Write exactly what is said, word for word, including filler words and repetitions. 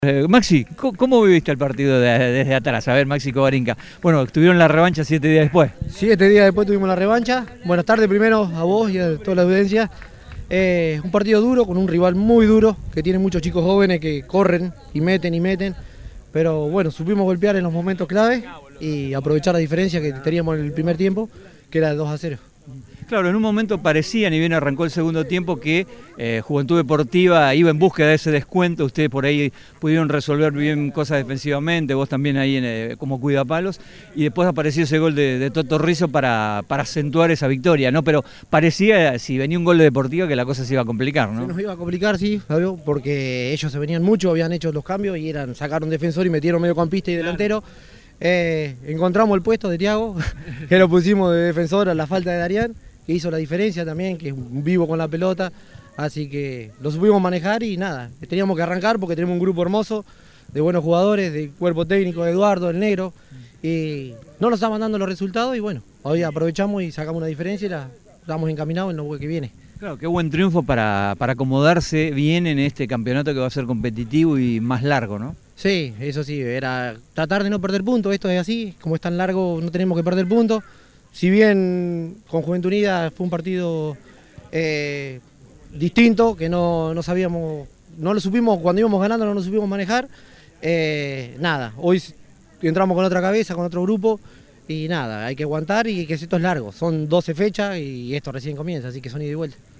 Eh, Maxi, ¿cómo, ¿cómo viviste el partido de- desde atrás? A ver, Maxi Kovarinka. Bueno, tuvieron la revancha siete días después. Siete días después tuvimos la revancha. Buenas tardes primero a vos y a toda la audiencia. Eh, un partido duro, con un rival muy duro, que tiene muchos chicos jóvenes que corren y meten y meten. Pero bueno, supimos golpear en los momentos clave y aprovechar la diferencia que teníamos en el primer tiempo, que era de dos a cero. Claro, en un momento parecía, ni bien arrancó el segundo tiempo, que eh, Juventud Deportiva iba en búsqueda de ese descuento. Ustedes por ahí pudieron resolver bien cosas defensivamente, vos también ahí en, eh, como cuidapalos, y después apareció ese gol de, de Toto Rizzo para, para acentuar esa victoria, ¿no? Pero parecía, si venía un gol de Deportiva, que la cosa se iba a complicar, Se ¿no? nos iba a complicar, sí, Fabio, porque ellos se venían mucho, habían hecho los cambios y eran sacaron defensor y metieron mediocampista y delantero. Eh, encontramos el puesto de Thiago, que lo pusimos de defensor a la falta de Darían, que hizo la diferencia también, que es un vivo con la pelota, así que lo supimos manejar y nada, teníamos que arrancar porque tenemos un grupo hermoso de buenos jugadores, de cuerpo técnico, Eduardo, el negro, y no nos estaban dando los resultados y bueno, hoy aprovechamos y sacamos una diferencia y la estamos encaminados en lo que viene. Claro, qué buen triunfo para, para acomodarse bien en este campeonato que va a ser competitivo y más largo, ¿no? Sí, eso sí, era tratar de no perder puntos, esto es así, como es tan largo no tenemos que perder puntos. Si bien con Juventud Unida fue un partido eh, distinto, que no, no sabíamos, no lo supimos, cuando íbamos ganando no lo supimos manejar, eh, nada, hoy entramos con otra cabeza, con otro grupo y nada, hay que aguantar y que esto es largo, son doce fechas y esto recién comienza, así que son ida y vuelta.